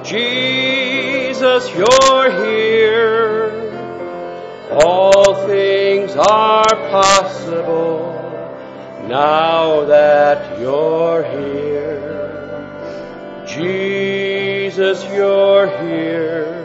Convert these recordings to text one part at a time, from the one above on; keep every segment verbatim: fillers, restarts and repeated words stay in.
Jesus, you're here. All things are possible now that you're here. Jesus, you're here.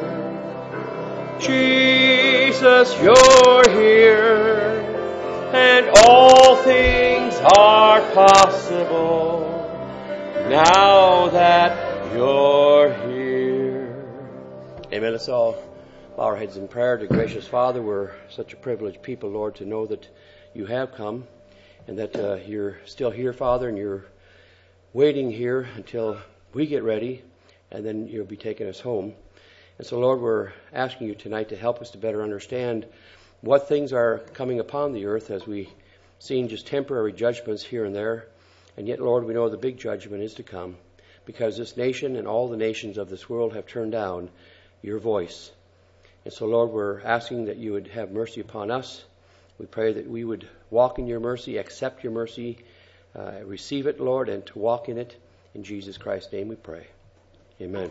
Jesus, you're here. And all things are possible now that you're here. Amen. Let's all bow our heads in prayer. To gracious Father, we're such a privileged people, Lord, to know that you have come and that uh, you're still here, Father, and you're waiting here until we get ready, and then you'll be taking us home. And so, Lord, we're asking you tonight to help us to better understand what things are coming upon the earth as we seen just temporary judgments here and there. And yet, Lord, we know the big judgment is to come, because this nation and all the nations of this world have turned down your voice. And so, Lord, we're asking that you would have mercy upon us. We pray that we would walk in your mercy, accept your mercy, uh, receive it, Lord, and to walk in it. In Jesus Christ's name we pray. Amen.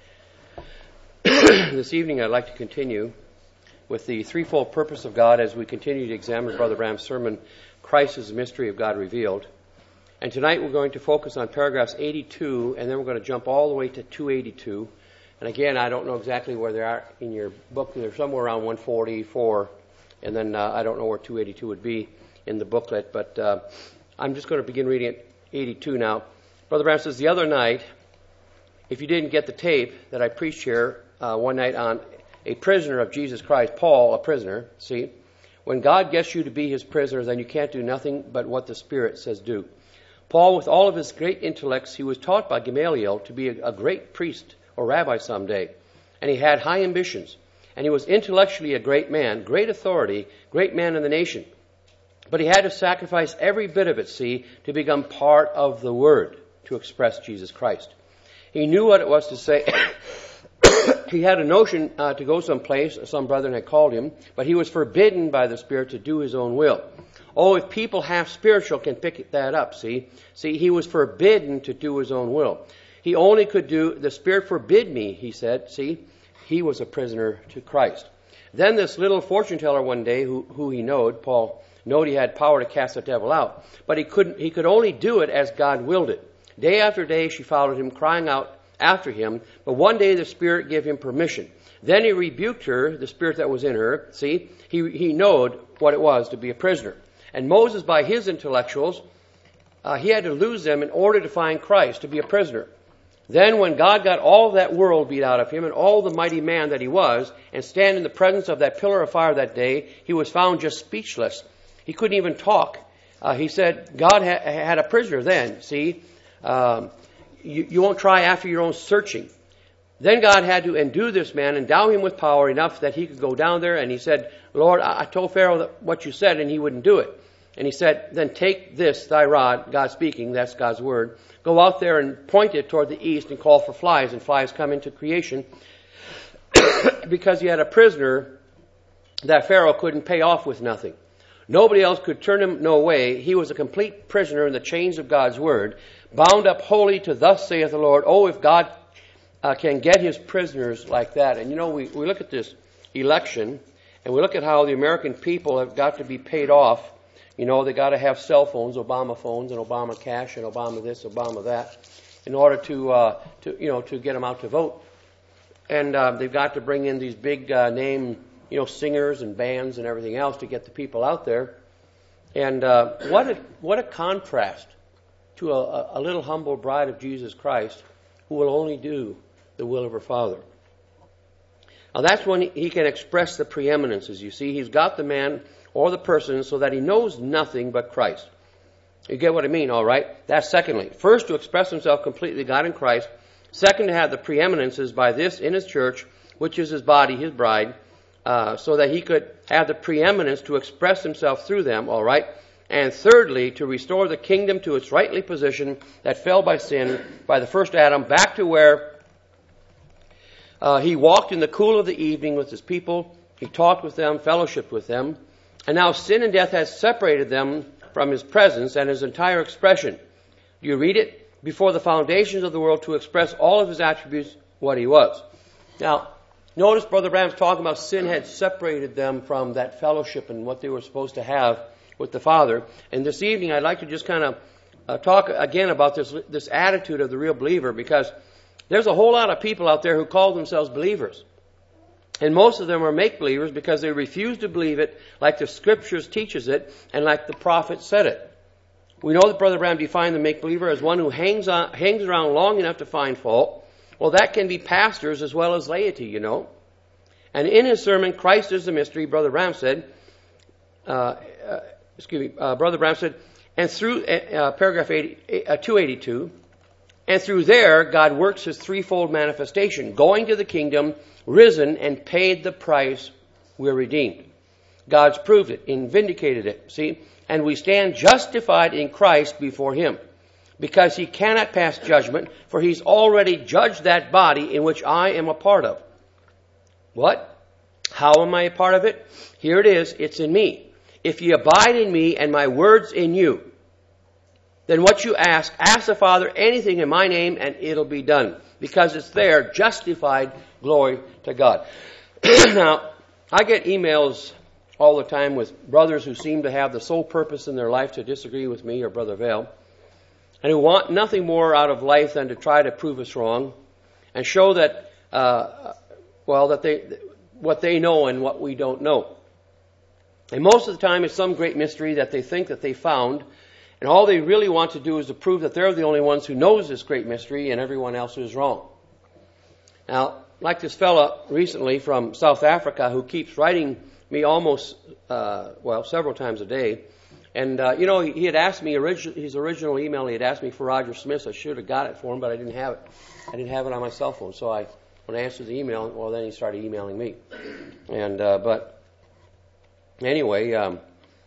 This evening I'd like to continue with the threefold purpose of God as we continue to examine Brother Branham's sermon, Christ is the Mystery of God Revealed. And tonight we're going to focus on paragraphs eighty-two, and then we're going to jump all the way to two eighty-two. And again, I don't know exactly where they are in your book. They're somewhere around one forty-four, and then uh, I don't know where two eighty-two would be in the booklet. But uh, I'm just going to begin reading at eighty-two now. Brother Branham says, the other night, if you didn't get the tape that I preached here uh, one night on a prisoner of Jesus Christ, Paul, a prisoner, see, when God gets you to be his prisoner, then you can't do nothing but what the Spirit says do. Paul, with all of his great intellects, he was taught by Gamaliel to be a, a great priest or rabbi someday. And he had high ambitions. And he was intellectually a great man, great authority, great man in the nation. But he had to sacrifice every bit of it, see, to become part of the Word, to express Jesus Christ. He knew what it was to say. He had a notion uh, to go someplace, some brethren had called him, but he was forbidden by the Spirit to do his own will. Oh, if people half spiritual can pick that up, see? See, he was forbidden to do his own will. He only could do, the Spirit forbid me, he said, see? He was a prisoner to Christ. Then this little fortune teller one day, who, who he knowed, Paul knowed he had power to cast the devil out, but he couldn't, he could only do it as God willed it. Day after day she followed him, crying out after him, but one day the Spirit gave him permission. Then he rebuked her, the spirit that was in her, see? He, he knowed what it was to be a prisoner. And Moses, by his intellectuals, uh, he had to lose them in order to find Christ, to be a prisoner. Then when God got all that world beat out of him and all the mighty man that he was, and stand in the presence of that pillar of fire that day, he was found just speechless. He couldn't even talk. Uh, he said, God ha- had a prisoner then, see? Um, you, you won't try after your own searching. Then God had to endue this man, endow him with power enough that he could go down there. And he said, Lord, I, I told Pharaoh that what you said, and he wouldn't do it. And he said, then take this, thy rod, God speaking, that's God's word, go out there and point it toward the east and call for flies, and flies come into creation. Because he had a prisoner that Pharaoh couldn't pay off with nothing. Nobody else could turn him no way. He was a complete prisoner in the chains of God's word, bound up wholly to thus saith the Lord. Oh, if God uh, can get his prisoners like that. And you know, we, we look at this election, and we look at how the American people have got to be paid off. You know, they got to have cell phones, Obama phones, and Obama cash, and Obama this, Obama that, in order to, uh, to you know, to get them out to vote. And uh, they've got to bring in these big uh, name, you know, singers and bands and everything else to get the people out there. And uh, what a what a contrast to a, a little humble bride of Jesus Christ who will only do the will of her Father. Now that's when he, he can express the preeminences. You see, he's got the man or the person so that he knows nothing but Christ. You get what I mean, all right? That's secondly. First, to express himself completely God in Christ. Second, to have the preeminences by this in his church, which is his body, his bride, uh, so that he could have the preeminence to express himself through them, all right? And thirdly, to restore the kingdom to its rightly position that fell by sin, by the first Adam, back to where uh, he walked in the cool of the evening with his people. He talked with them, fellowshiped with them. And now sin and death has separated them from his presence and his entire expression. Do you read it? Before the foundations of the world, to express all of his attributes what he was. Now, notice Brother Branham's talking about sin had separated them from that fellowship and what they were supposed to have with the Father. And this evening I'd like to just kind of uh, talk again about this this attitude of the real believer, because there's a whole lot of people out there who call themselves believers. And most of them are make-believers because they refuse to believe it like the Scriptures teaches it and like the prophet said it. We know that Brother Branham defined the make-believer as one who hangs on, hangs around long enough to find fault. Well, that can be pastors as well as laity, you know. And in his sermon, Christ is the Mystery, Brother Branham said, uh, uh, excuse me, uh, Brother Branham said, and through, uh, paragraph eighty, uh, two eighty-two, and through there, God works his threefold manifestation, going to the kingdom, risen, and paid the price, we're redeemed. God's proved it and vindicated it, see? And we stand justified in Christ before him, because he cannot pass judgment, for he's already judged that body in which I am a part of. What? How am I a part of it? Here it is, it's in me. If ye abide in me and my words in you, then what you ask, ask the Father anything in my name and it'll be done. Because it's there, justified, glory to God. Now, I get emails all the time with brothers who seem to have the sole purpose in their life to disagree with me or Brother Vail, and who want nothing more out of life than to try to prove us wrong and show that, uh, well, that they, what they know and what we don't know. And most of the time it's some great mystery that they think that they found, and all they really want to do is to prove that they're the only ones who knows this great mystery and everyone else is wrong. Now, like this fella recently from South Africa who keeps writing me almost, uh, well, several times a day. And, uh, you know, he, he had asked me, origi- his original email, he had asked me for Roger Smith. I should have got it for him, but I didn't have it. I didn't have it on my cell phone. So I, when I answered the email, well, then he started emailing me. And, uh, but anyway, um,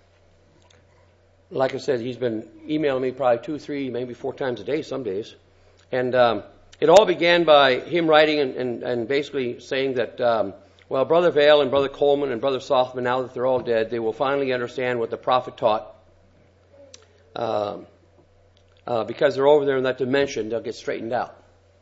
like I said, he's been emailing me probably two, three, maybe four times a day some days. And um, it all began by him writing and, and, and basically saying that, um, well, Brother Vail and Brother Coleman and Brother Softman, now that they're all dead, they will finally understand what the prophet taught. Um, uh, because they're over there in that dimension, they'll get straightened out.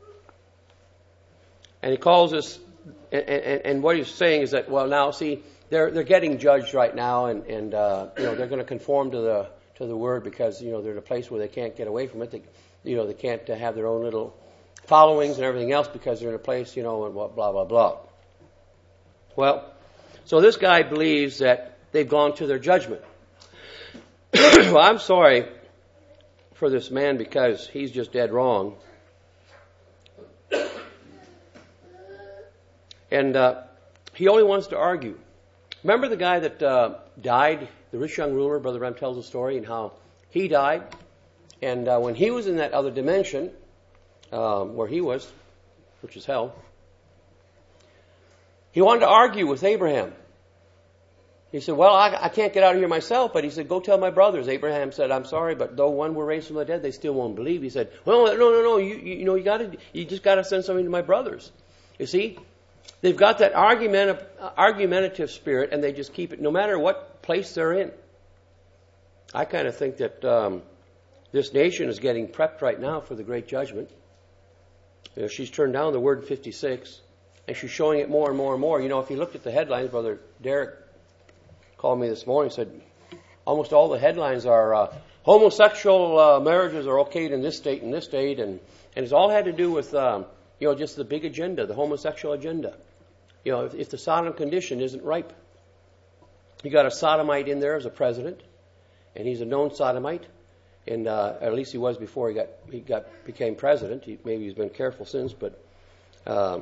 And he calls us, and, and, and what he's saying is that, well, now, see, they're they're getting judged right now, and, and uh, you know, they're going to conform to the to the word because, you know, they're in a place where they can't get away from it. They, you know, they can't uh, have their own little followings and everything else because they're in a place, you know, and blah, blah, blah, blah. Well, so this guy believes that they've gone to their judgment. Well, I'm sorry for this man because he's just dead wrong. And uh, he only wants to argue. Remember the guy that uh, died, the rich young ruler? Brother Branham tells the story and how he died. And uh, when he was in that other dimension, um, where he was, which is hell, he wanted to argue with Abraham. He said, well, I, I can't get out of here myself, but he said, go tell my brothers. Abraham said, I'm sorry, but though one were raised from the dead, they still won't believe. He said, well, no, no, no, you, you, you know, you got to, you just got to send something to my brothers. You see? They've got that argumentative, argumentative spirit, and they just keep it no matter what place they're in. I kind of think that um, this nation is getting prepped right now for the great judgment. You know, she's turned down the word fifty-six, and she's showing it more and more and more. You know, if you looked at the headlines, Brother Derek called me this morning and said almost all the headlines are uh, homosexual uh, marriages are okayed in this state and this state, and, and it's all had to do with um, you know, just the big agenda, the homosexual agenda. You know, if, if the Sodom condition isn't ripe. You got a sodomite in there as a president, and he's a known sodomite, and uh, at least he was before he got he got became president. He, maybe he's been careful since, but um,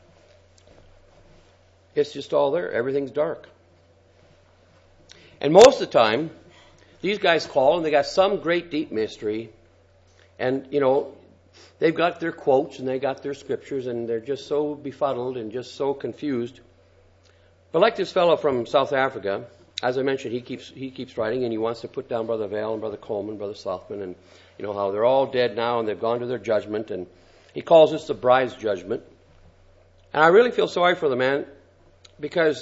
it's just all there. Everything's dark. And most of the time, these guys call, and they got some great deep mystery, and, you know, they've got their quotes and they got their scriptures, and they're just so befuddled and just so confused. But like this fellow from South Africa, as I mentioned, he keeps he keeps writing, and he wants to put down Brother Vail and Brother Coleman, Brother Southman, and you know how they're all dead now and they've gone to their judgment, and he calls this the bride's judgment. And I really feel sorry for the man because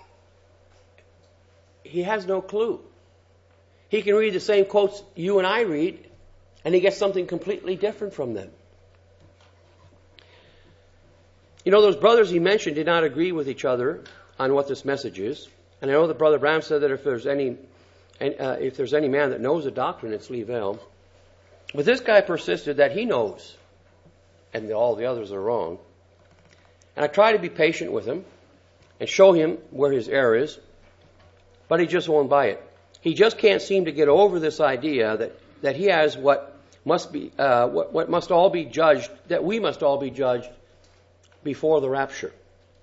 he has no clue. He can read the same quotes you and I read, and he gets something completely different from them. You know, those brothers he mentioned did not agree with each other on what this message is. And I know that Brother Branham said that if there's any uh, if there's any man that knows the doctrine, it's Lee Vale. But this guy persisted that he knows, and that all the others are wrong. And I try to be patient with him and show him where his error is, but he just won't buy it. He just can't seem to get over this idea that, that he has what must be uh, what, what must all be judged, that we must all be judged before the rapture.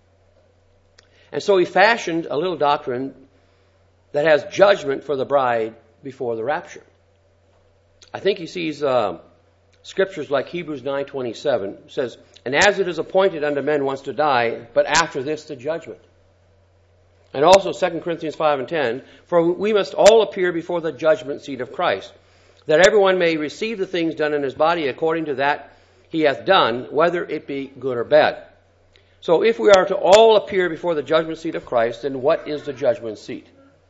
And so he fashioned a little doctrine that has judgment for the bride before the rapture. I think he sees uh, scriptures like Hebrews nine twenty-seven says, "And as it is appointed unto men once to die, but after this the judgment." And also Second Corinthians five and ten, "For we must all appear before the judgment seat of Christ, that everyone may receive the things done in his body according to that he hath done, whether it be good or bad." So if we are to all appear before the judgment seat of Christ, then what is the judgment seat?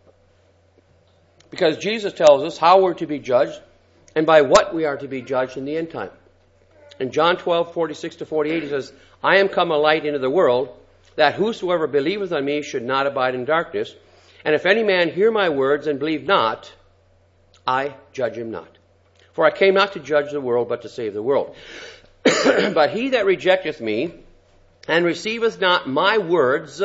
Because Jesus tells us how we're to be judged and by what we are to be judged in the end time. In John twelve, forty-six to forty-eight, he says, "I am come a light into the world, that whosoever believeth on me should not abide in darkness. And if any man hear my words and believe not, I judge him not. For I came not to judge the world, but to save the world. But he that rejecteth me, and receiveth not my words,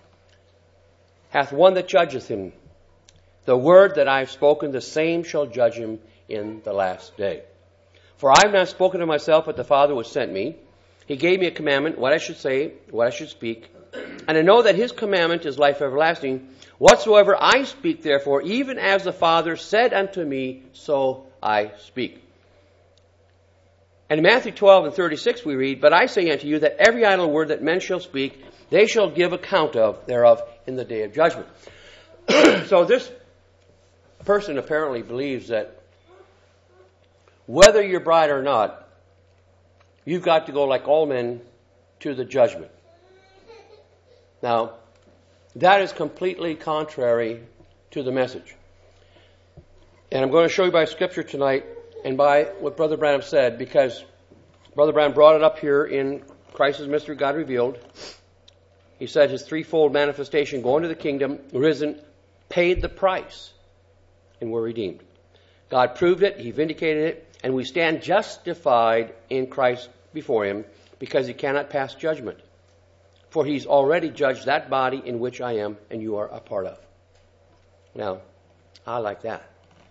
hath one that judgeth him. The word that I have spoken, the same shall judge him in the last day. For I have not spoken of myself, but the Father which sent me. He gave me a commandment, what I should say, what I should speak. And I know that his commandment is life everlasting. Whatsoever I speak, therefore, even as the Father said unto me, so I speak." And in Matthew twelve and thirty-six we read, "But I say unto you that every idle word that men shall speak, they shall give account of thereof in the day of judgment." So this person apparently believes that whether you're bride or not, you've got to go like all men to the judgment. Now, that is completely contrary to the message. And I'm going to show you by Scripture tonight and by what Brother Branham said, because Brother Branham brought it up here in Christ's Mystery God Revealed. He said his threefold manifestation, going to the kingdom, risen, paid the price, and were redeemed. God proved it, He vindicated it, and we stand justified in Christ before Him because He cannot pass judgment. For He's already judged that body in which I am and you are a part of. Now, I like that.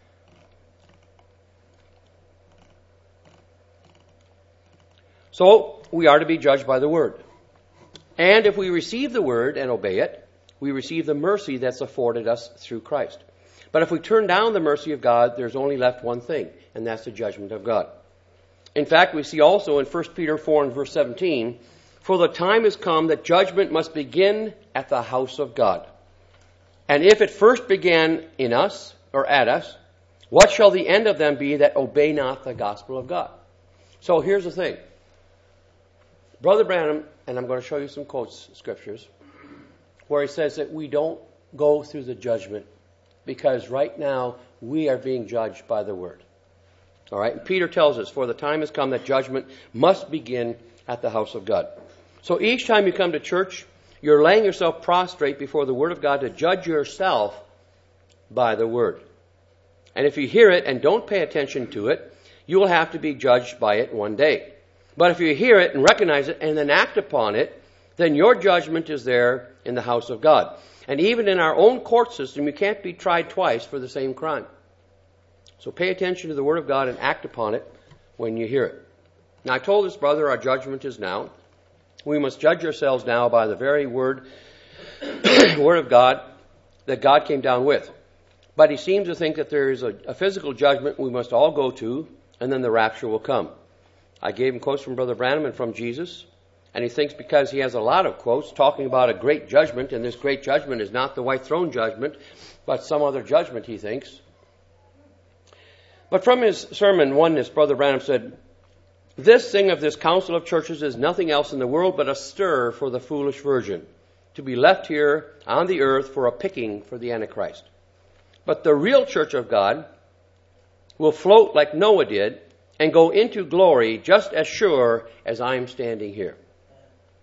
So, we are to be judged by the Word. And if we receive the Word and obey it, we receive the mercy that's afforded us through Christ. But if we turn down the mercy of God, there's only left one thing, and that's the judgment of God. In fact, we see also in First Peter four and verse seventeen, "For the time is come that judgment must begin at the house of God. And if it first began in us, or at us, what shall the end of them be that obey not the gospel of God?" So here's the thing. Brother Branham, and I'm going to show you some quotes, scriptures, where he says that we don't go through the judgment because right now we are being judged by the Word. All right? And Peter tells us, "For the time has come that judgment must begin at the house of God." So each time you come to church, you're laying yourself prostrate before the Word of God to judge yourself by the Word. And if you hear it and don't pay attention to it, you will have to be judged by it one day. But if you hear it and recognize it and then act upon it, then your judgment is there in the house of God. And even in our own court system, you can't be tried twice for the same crime. So pay attention to the Word of God and act upon it when you hear it. Now, I told this brother our judgment is now. We must judge ourselves now by the very Word, Word of God that God came down with. But he seems to think that there is a, a physical judgment we must all go to, and then the rapture will come. I gave him quotes from Brother Branham and from Jesus, and he thinks because he has a lot of quotes talking about a great judgment, and this great judgment is not the white throne judgment, but some other judgment, he thinks. But from his sermon, Oneness, Brother Branham said, "This thing of this council of churches is nothing else in the world but a stir for the foolish virgin, to be left here on the earth for a picking for the Antichrist. But the real church of God will float like Noah did and go into glory just as sure as I am standing here."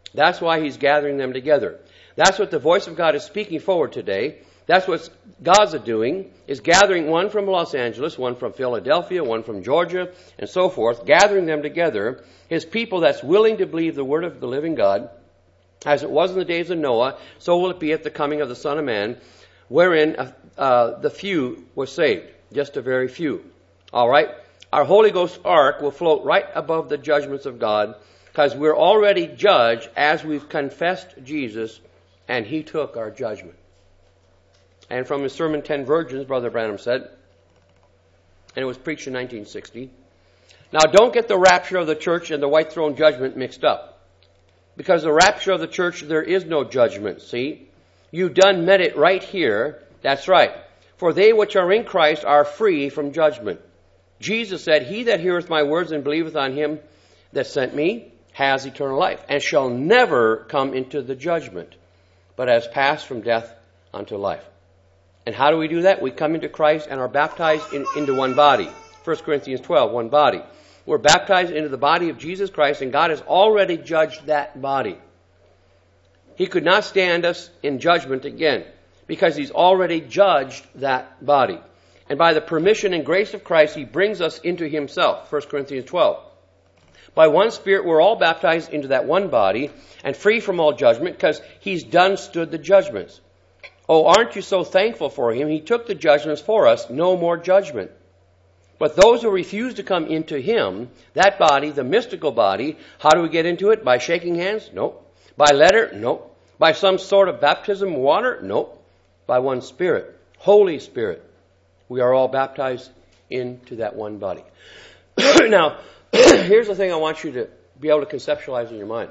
That's why he's gathering them together. That's what the voice of God is speaking forward today. That's what God's doing, is gathering one from Los Angeles, one from Philadelphia, one from Georgia, and so forth, gathering them together, his people that's willing to believe the word of the living God. As it was in the days of Noah, so will it be at the coming of the Son of Man, wherein uh, uh, the few were saved, just a very few. All right? Our Holy Ghost ark will float right above the judgments of God, because we're already judged as we've confessed Jesus, and he took our judgment. And from his sermon, Ten Virgins, Brother Branham said, and it was preached in nineteen sixty, now don't get the rapture of the church and the white throne judgment mixed up. Because the rapture of the church, there is no judgment, see? You done met it right here. That's right. For they which are in Christ are free from judgment. Jesus said, he that heareth my words and believeth on him that sent me has eternal life, and shall never come into the judgment, but has passed from death unto life. And how do we do that? We come into Christ and are baptized in, into one body. First Corinthians twelve, one body. We're baptized into the body of Jesus Christ, and God has already judged that body. He could not stand us in judgment again, because he's already judged that body. And by the permission and grace of Christ, he brings us into himself. First Corinthians twelve. By one Spirit, we're all baptized into that one body, and free from all judgment, because he's done stood the judgments. Oh, aren't you so thankful for him? He took the judgments for us. No more judgment. But those who refuse to come into him, that body, the mystical body, how do we get into it? By shaking hands? Nope. By letter? Nope. By some sort of baptism, water? Nope. By one Spirit, Holy Spirit. We are all baptized into that one body. Now, here's the thing I want you to be able to conceptualize in your mind.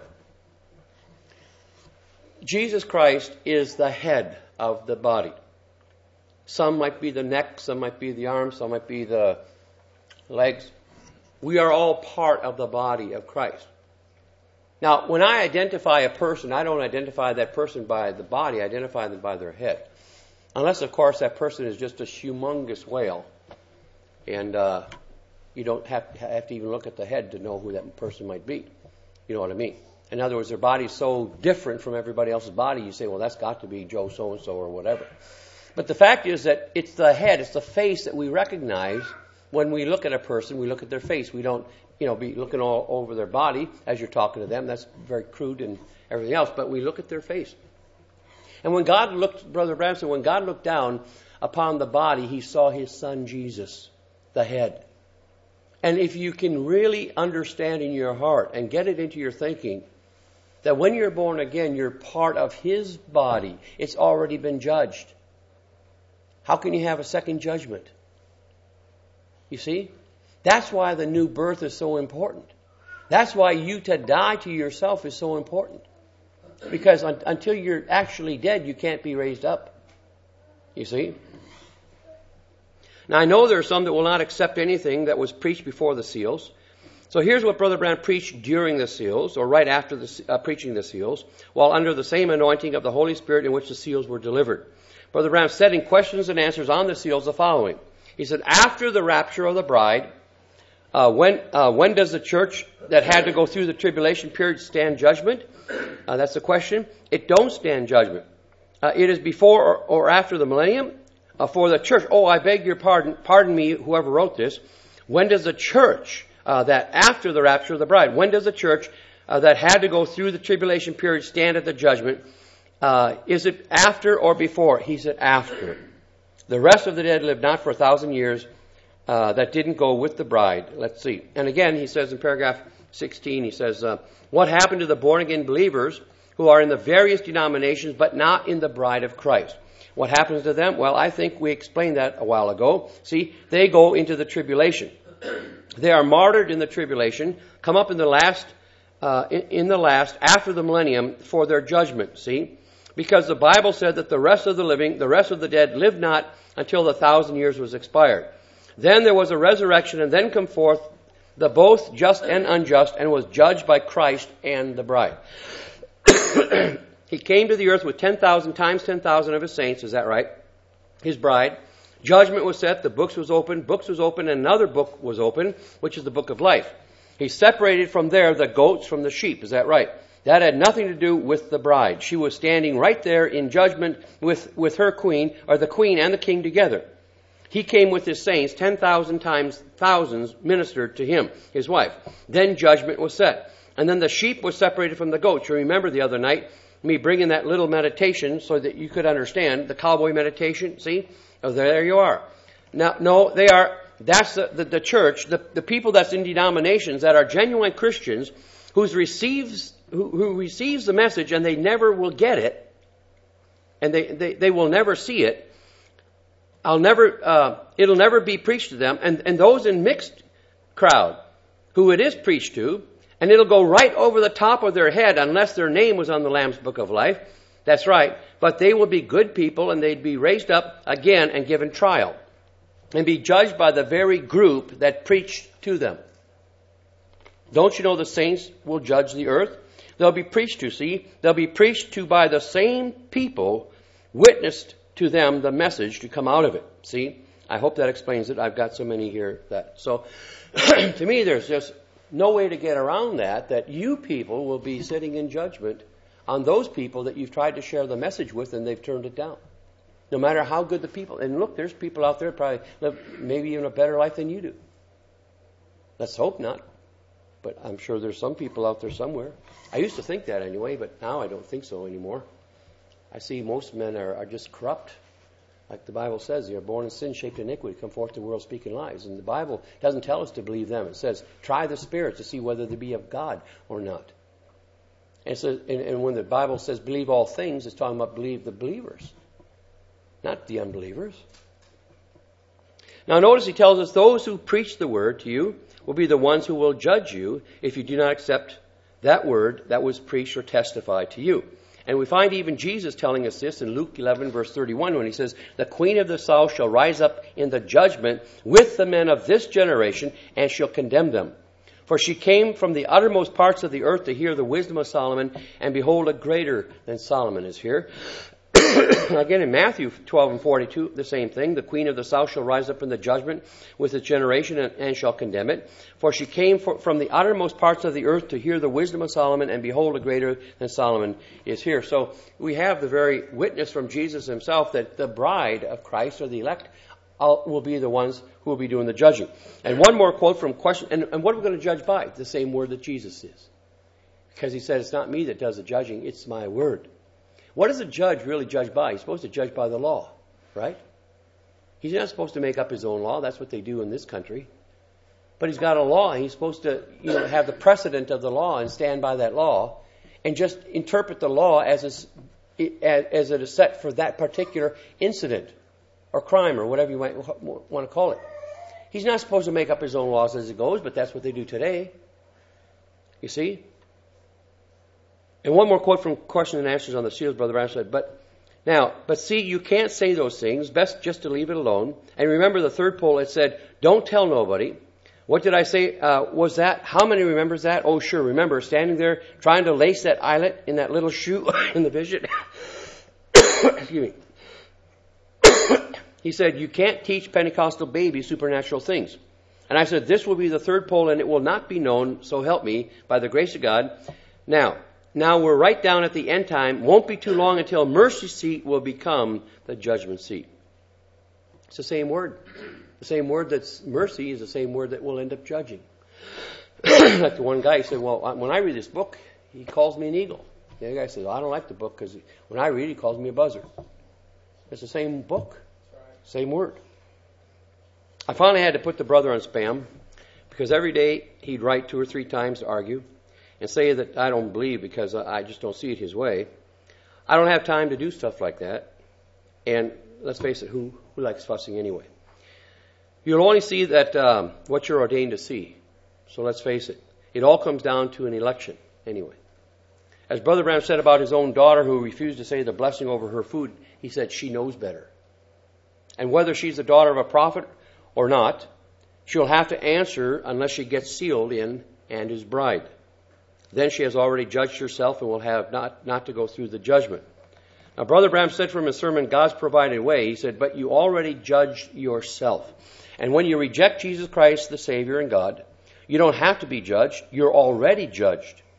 Jesus Christ is the head of the body. Some might be the neck, some might be the arms, some might be the legs. We are all part of the body of Christ. Now, when I identify a person, I don't identify that person by the body, I identify them by their head. Unless, of course, that person is just a humongous whale. And uh, you don't have to, have to even look at the head to know who that person might be. You know what I mean? In other words, their body's so different from everybody else's body, you say, well, that's got to be Joe so-and-so or whatever. But the fact is that it's the head, it's the face that we recognize when we look at a person. We look at their face. We don't, you know, be looking all over their body as you're talking to them. That's very crude and everything else. But we look at their face. And when God looked, Brother Branham said, when God looked down upon the body, he saw his son Jesus, the head. And if you can really understand in your heart and get it into your thinking that when you're born again, you're part of his body, it's already been judged. How can you have a second judgment? You see? That's why the new birth is so important. That's why you to die to yourself is so important. Because un- until you're actually dead, you can't be raised up. You see? Now, I know there are some that will not accept anything that was preached before the seals. So here's what Brother Branham preached during the seals, or right after the, uh, preaching the seals, while under the same anointing of the Holy Spirit in which the seals were delivered. Brother Branham said in questions and answers on the seals the following. He said, after the rapture of the bride, uh, when uh, when does the church that had to go through the tribulation period stand judgment? Uh, that's the question. It don't stand judgment. Uh, it is before or, or after the millennium uh, for the church. Oh, I beg your pardon. Pardon me, whoever wrote this. When does the church uh, that after the rapture of the bride, when does the church uh, that had to go through the tribulation period stand at the judgment? Uh, is it after or before? He said after. The rest of the dead lived not for a thousand years. Uh, that didn't go with the bride. Let's see. And again, he says in paragraph sixteen, he says, uh, what happened to the born-again believers who are in the various denominations but not in the bride of Christ? What happens to them? Well, I think we explained that a while ago. See, they go into the tribulation. They are martyred in the tribulation, come up in the last, uh, in, in the last, after the millennium for their judgment. See? Because the Bible said that the rest of the living, the rest of the dead, lived not until the thousand years was expired. Then there was a resurrection, and then come forth the both just and unjust, and was judged by Christ and the bride. He came to the earth with ten thousand times ten thousand of his saints, is that right? His bride. Judgment was set, the books was opened, books was opened, and another book was opened, which is the book of life. He separated from there the goats from the sheep, is that right? That had nothing to do with the bride. She was standing right there in judgment with, with her queen, or the queen and the king together. He came with his saints, ten thousand times thousands ministered to him, his wife. Then judgment was set. And then the sheep was separated from the goats. You remember the other night, me bringing that little meditation so that you could understand the cowboy meditation. See? Oh, there you are. Now, no, they are, that's the, the, the church, the, the people that's in denominations that are genuine Christians who receives, who, who receives the message and they never will get it, and they, they, they will never see it. I'll never, uh, it'll never be preached to them. And, and those in mixed crowd who it is preached to, and it'll go right over the top of their head unless their name was on the Lamb's Book of Life. That's right. But they will be good people and they'd be raised up again and given trial and be judged by the very group that preached to them. Don't you know the saints will judge the earth? They'll be preached to, see? They'll be preached to by the same people, witnessed to them the message to come out of it. See? I hope that explains it. I've got so many here that. So, to me, there's just no way to get around that, that you people will be sitting in judgment on those people that you've tried to share the message with and they've turned it down. No matter how good the people. And look, there's people out there probably live maybe even a better life than you do. Let's hope not. But I'm sure there's some people out there somewhere. I used to think that anyway, but now I don't think so anymore. I see most men are, are just corrupt. Like the Bible says, they are born in sin, shaped in iniquity, come forth to the world speaking lies. And the Bible doesn't tell us to believe them. It says, try the spirits to see whether they be of God or not. And, so, and, and when the Bible says believe all things, it's talking about believe the believers, not the unbelievers. Now notice he tells us those who preach the word to you will be the ones who will judge you if you do not accept that word that was preached or testified to you. And we find even Jesus telling us this in Luke eleven, verse thirty-one, when he says, the queen of the south shall rise up in the judgment with the men of this generation, and shall condemn them. For she came from the uttermost parts of the earth to hear the wisdom of Solomon, and behold, a greater than Solomon is here. Again, in Matthew twelve and forty-two, the same thing. The queen of the south shall rise up in the judgment with its generation and, and shall condemn it. For she came for, from the uttermost parts of the earth to hear the wisdom of Solomon, and behold, a greater than Solomon is here. So we have the very witness from Jesus himself that the bride of Christ, or the elect, will be the ones who will be doing the judging. And one more quote from question, and, and what are we going to judge by? The same word that Jesus is. Because he said, it's not me that does the judging, it's my word. What does a judge really judge by? He's supposed to judge by the law, right? He's not supposed to make up his own law. That's what they do in this country. But he's got a law, and he's supposed to, you know, have the precedent of the law and stand by that law and just interpret the law as, is, as it is set for that particular incident or crime or whatever you might want to call it. He's not supposed to make up his own laws as it goes, but that's what they do today. You see? And one more quote from Question and Answers on the Seals, Brother Branham said, but now, but see, you can't say those things. Best just to leave it alone. And remember the third poll, it said, don't tell nobody. What did I say? Uh, was that? How many remembers that? Oh, sure. Remember standing there trying to lace that eyelet in that little shoe in the vision? Excuse me. He said, you can't teach Pentecostal babies supernatural things. And I said, this will be the third poll, and it will not be known, so help me, by the grace of God. Now, Now we're right down at the end time. Won't be too long until mercy seat will become the judgment seat. It's the same word. The same word that's mercy is the same word that will end up judging. Like the one guy said, well, when I read this book, he calls me an eagle. The other guy says, well, I don't like the book because when I read it, he calls me a buzzard. It's the same book. Same word. I finally had to put the brother on spam because every day he'd write two or three times to argue and say that I don't believe because I just don't see it his way. I don't have time to do stuff like that. And let's face it, who, who likes fussing anyway? You'll only see that um, what you're ordained to see. So let's face it. It all comes down to an election anyway. As Brother Branham said about his own daughter who refused to say the blessing over her food, he said she knows better. And whether she's the daughter of a prophet or not, she'll have to answer unless she gets sealed in and is bride. Then she has already judged herself and will have not, not to go through the judgment. Now, Brother Branham said from his sermon, God's provided way, he said, but you already judged yourself. And when you reject Jesus Christ, the Savior and God, you don't have to be judged. You're already judged.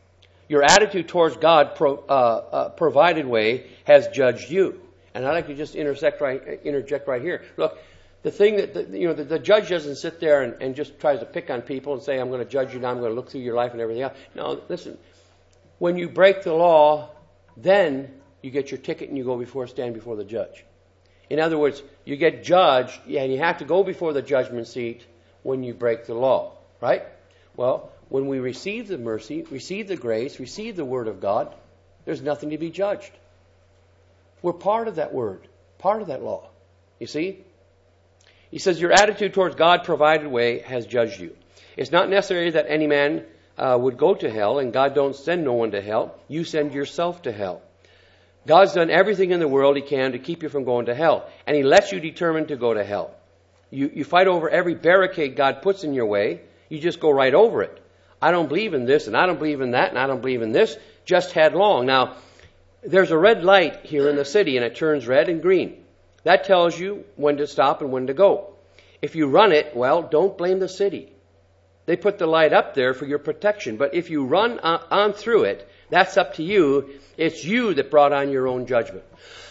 Your attitude towards God pro, uh, uh, provided way has judged you. And I'd like to just intersect right, interject right here. Look, the thing that, the, you know, the, the judge doesn't sit there and, and just tries to pick on people and say, I'm going to judge you now, I'm going to look through your life and everything else. No, listen, when you break the law, then you get your ticket and you go before, stand before the judge. In other words, you get judged, and you have to go before the judgment seat when you break the law, right? Well, when we receive the mercy, receive the grace, receive the Word of God, there's nothing to be judged. We're part of that Word, part of that law. You see? He says, your attitude towards God provided way has judged you. It's not necessary that any man uh, would go to hell, and God don't send no one to hell. You send yourself to hell. God's done everything in the world He can to keep you from going to hell, and He lets you determine to go to hell. You, you fight over every barricade God puts in your way. You just go right over it. I don't believe in this, and I don't believe in that, and I don't believe in this. Just headlong. Now, there's a red light here in the city, and it turns red and green. That tells you when to stop and when to go. If you run it, well, don't blame the city. They put the light up there for your protection. But if you run on, on through it, that's up to you. It's you that brought on your own judgment.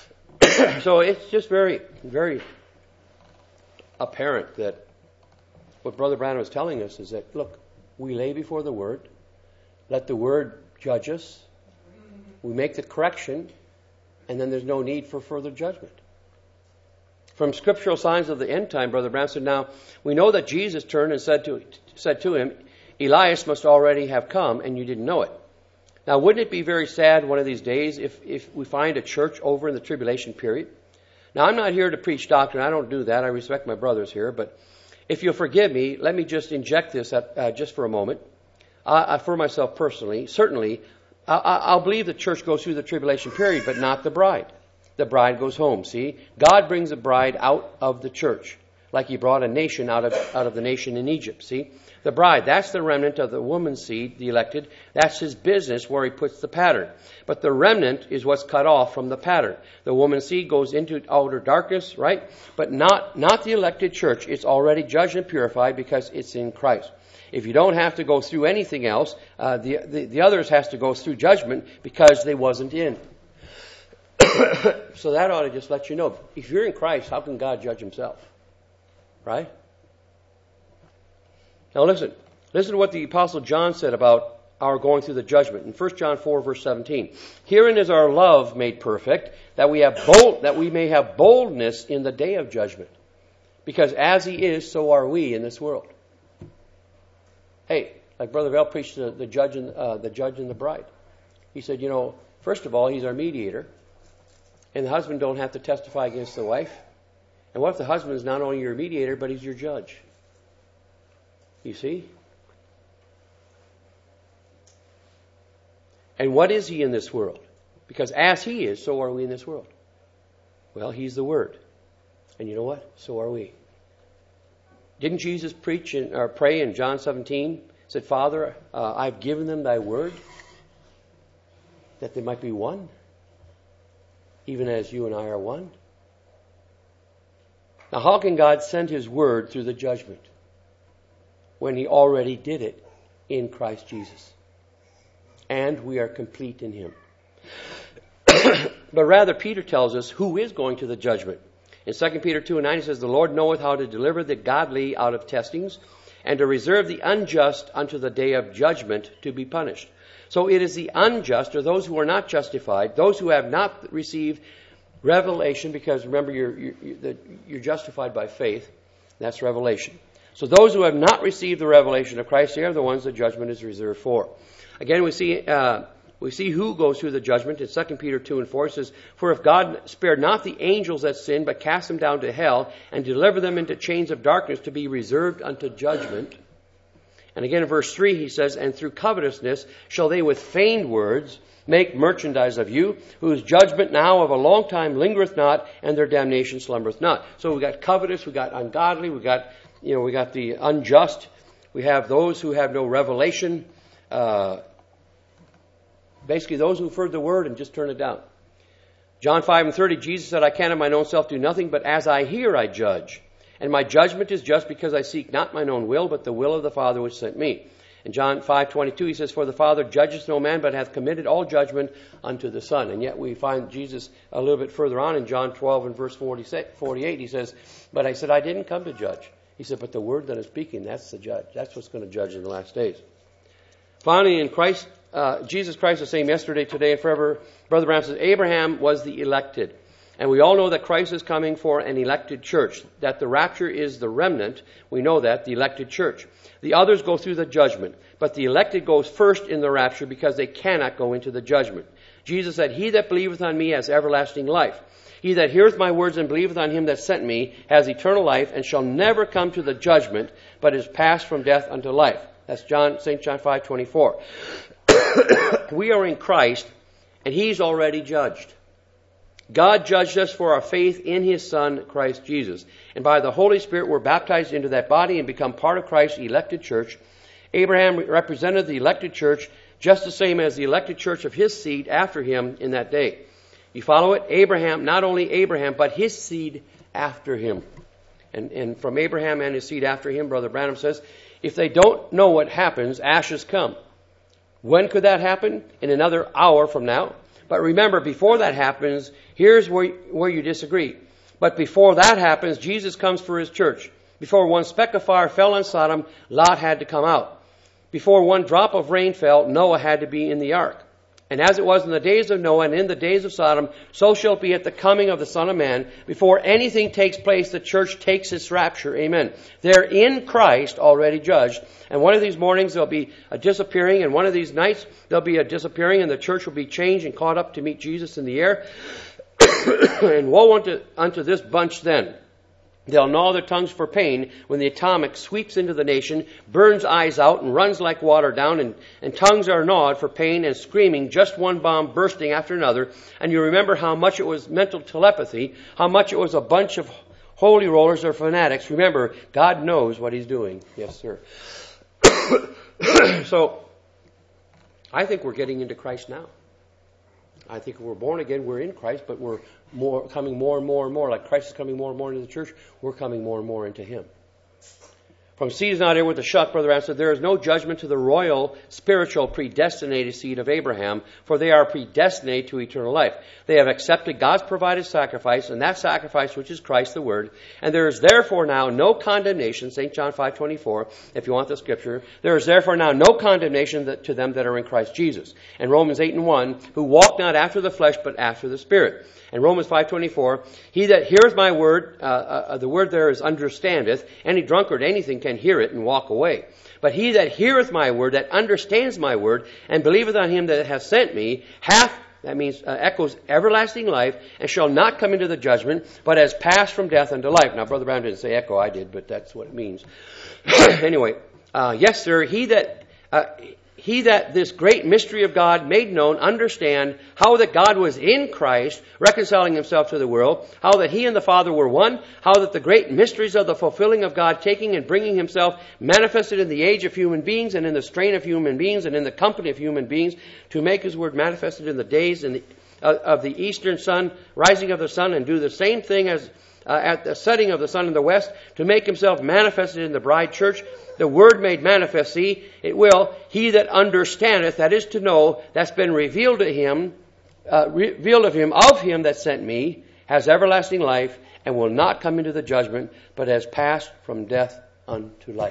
So it's just very, very apparent that what Brother Branham was telling us is that, look, we lay before the Word. Let the Word judge us. We make the correction, and then there's no need for further judgment. From scriptural signs of the end time, Brother Branham said, now, we know that Jesus turned and said to, said to him, Elias must already have come, and you didn't know it. Now, wouldn't it be very sad one of these days if, if we find a church over in the tribulation period? Now, I'm not here to preach doctrine. I don't do that. I respect my brothers here, but if you'll forgive me, let me just inject this at, uh, just for a moment. I, I, for myself personally, certainly, I, I, I'll believe the church goes through the tribulation period, but not the bride. The bride goes home, see? God brings the bride out of the church, like He brought a nation out of, out of the nation in Egypt, see? The bride, that's the remnant of the woman's seed, the elected. That's His business where He puts the pattern. But the remnant is what's cut off from the pattern. The woman's seed goes into outer darkness, right? But not, not the elected church. It's already judged and purified because it's in Christ. If you don't have to go through anything else, uh, the, the, the others has to go through judgment because they wasn't in. So that ought to just let you know. If you're in Christ, how can God judge Himself? Right? Now listen. Listen to what the Apostle John said about our going through the judgment. In First John four, verse seventeen. Herein is our love made perfect, that we have bold, that we may have boldness in the day of judgment. Because as He is, so are we in this world. Hey, like Brother Vell preached the, the judge and uh, the judge and the bride. He said, you know, first of all, He's our mediator. And the husband don't have to testify against the wife. And what if the husband is not only your mediator, but he's your judge? You see? And what is he in this world? Because as he is, so are we in this world. Well, he's the Word. And you know what? So are we. Didn't Jesus preach in, or pray in John seventeen? He said, Father, uh, I've given them thy word, that they might be one, even as you and I are one. Now, how can God send His word through the judgment when He already did it in Christ Jesus? And we are complete in Him. But rather, Peter tells us who is going to the judgment. In Second Peter two and nine, he says, the Lord knoweth how to deliver the godly out of testings, and to reserve the unjust unto the day of judgment to be punished. So it is the unjust, or those who are not justified, those who have not received revelation, because remember, you're, you're, you're justified by faith. That's revelation. So those who have not received the revelation of Christ, they are the ones the judgment is reserved for. Again, we see uh, we see who goes through the judgment. In Second Peter two and four, it says, for if God spared not the angels that sinned, but cast them down to hell, and delivered them into chains of darkness to be reserved unto judgment. And again in verse three he says, and through covetousness shall they with feigned words make merchandise of you, whose judgment now of a long time lingereth not, and their damnation slumbereth not. So we got covetous, we got ungodly, we got, you know, we got the unjust, we have those who have no revelation, uh, basically those who've heard the word and just turn it down. John five and thirty, Jesus said, I can of mine own self do nothing, but as I hear I judge. And my judgment is just, because I seek not mine own will, but the will of the Father which sent me. In John five twenty-two, he says, "For the Father judges no man, but hath committed all judgment unto the Son." And yet we find Jesus a little bit further on in John twelve and verse forty-eight. He says, "But I said, I didn't come to judge." He said, "But the word that I'm speaking, that's the judge. That's what's going to judge in the last days." Finally, in Christ, uh, Jesus Christ the same yesterday, today, and forever. Brother Branham says, Abraham was the elected. And we all know that Christ is coming for an elected church, that the rapture is the remnant. We know that, the elected church. The others go through the judgment, but the elected goes first in the rapture because they cannot go into the judgment. Jesus said, "He that believeth on me has everlasting life. He that heareth my words and believeth on him that sent me has eternal life, and shall never come to the judgment, but is passed from death unto life." That's John, Saint John five twenty-four. We are in Christ, and He's already judged. God judged us for our faith in His Son, Christ Jesus. And by the Holy Spirit, we're baptized into that body and become part of Christ's elected church. Abraham represented the elected church just the same as the elected church of his seed after him in that day. You follow it? Abraham, not only Abraham, but his seed after him. And, and from Abraham and his seed after him, Brother Branham says, if they don't know what happens, ashes come. When could that happen? In another hour from now. But remember, before that happens, here's where, where you disagree. But before that happens, Jesus comes for His church. Before one speck of fire fell on Sodom, Lot had to come out. Before one drop of rain fell, Noah had to be in the ark. And as it was in the days of Noah and in the days of Sodom, so shall it be at the coming of the Son of Man. Before anything takes place, the church takes its rapture. Amen. They're in Christ already judged. And one of these mornings there'll be a disappearing, and one of these nights there'll be a disappearing, and the church will be changed and caught up to meet Jesus in the air. And woe unto, unto this bunch then. They'll gnaw their tongues for pain when the atomic sweeps into the nation, burns eyes out, and runs like water down, and, and tongues are gnawed for pain and screaming, just one bomb bursting after another. And you remember how much it was mental telepathy, how much it was a bunch of holy rollers or fanatics. Remember, God knows what He's doing. Yes, sir. So, I think we're getting into Christ now. I think we're born again, we're in Christ, but we're more coming more and more and more. Like Christ is coming more and more into the church, we're coming more and more into Him. From seed is not heir with a shock, Brother Branham said, there is no judgment to the royal, spiritual, predestinated seed of Abraham, for they are predestinated to eternal life. They have accepted God's provided sacrifice, and that sacrifice which is Christ the Word. And there is therefore now no condemnation, Saint John five twenty-four, if you want the scripture. There is therefore now no condemnation that, to them that are in Christ Jesus. And Romans eight and one, who walk not after the flesh, but after the Spirit. And Romans five twenty-four, he that heareth my word, uh, uh, the word there is understandeth, any drunkard, anything can hear it and walk away. But he that heareth my word, that understands my word, and believeth on him that hath sent me, hath, that means uh, echoes everlasting life, and shall not come into the judgment, but has passed from death unto life. Now, Brother Brown didn't say echo, I did, but that's what it means. Anyway, uh, yes, sir, he that... Uh, He that this great mystery of God made known, understand how that God was in Christ, reconciling Himself to the world, how that He and the Father were one, how that the great mysteries of the fulfilling of God, taking and bringing Himself, manifested in the age of human beings and in the strain of human beings and in the company of human beings, to make His word manifested in the days in the, uh, of the eastern sun, rising of the sun, and do the same thing as uh, at the setting of the sun in the west, to make Himself manifested in the bride church. The word made manifest, see, it will, he that understandeth, that is to know, that's been revealed to him, uh, revealed of him, of him that sent me, has everlasting life, and will not come into the judgment, but has passed from death unto life.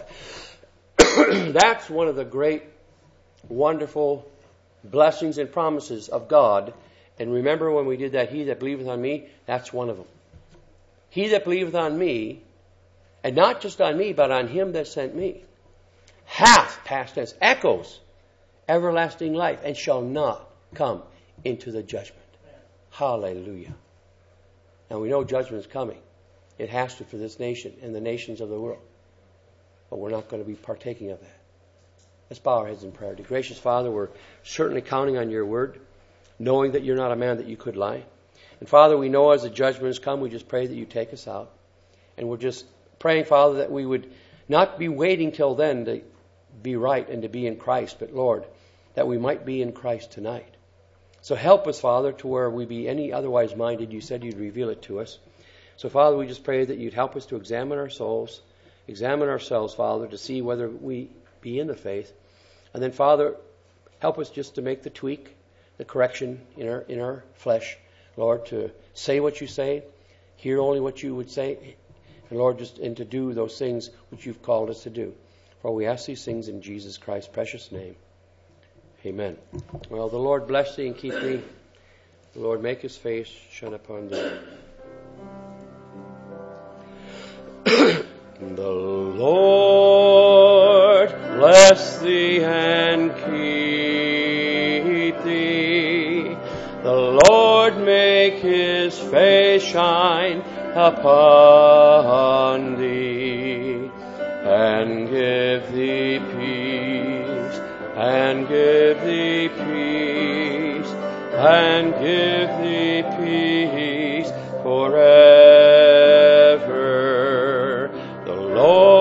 That's one of the great, wonderful blessings and promises of God. And remember when we did that, he that believeth on me, that's one of them. He that believeth on me, and not just on me, but on him that sent me, hath, past tense, echoes everlasting life, and shall not come into the judgment. Hallelujah. Now we know judgment is coming. It has to for this nation and the nations of the world. But we're not going to be partaking of that. Let's bow our heads in prayer. Dear gracious Father, we're certainly counting on your word, knowing that you're not a man that you could lie. And Father, we know as the judgment has come, we just pray that you take us out. And we're just praying, Father, that we would not be waiting till then to be right and to be in Christ, but Lord, that we might be in Christ tonight. So help us, Father, to where we be any otherwise minded. You said you'd reveal it to us. So, Father, we just pray that you'd help us to examine our souls, examine ourselves, Father, to see whether we be in the faith. And then, Father, help us just to make the tweak, the correction in our in our flesh, Lord, to say what you say, hear only what you would say, and Lord, just and to do those things which you've called us to do. For we ask these things in Jesus Christ's precious name. Amen. Well, the Lord bless thee and keep thee. The Lord make his face shine upon thee. The Lord bless thee and keep thee. The Lord make his face shine upon thee, and give thee peace, and give thee peace, and give thee peace forever. The Lord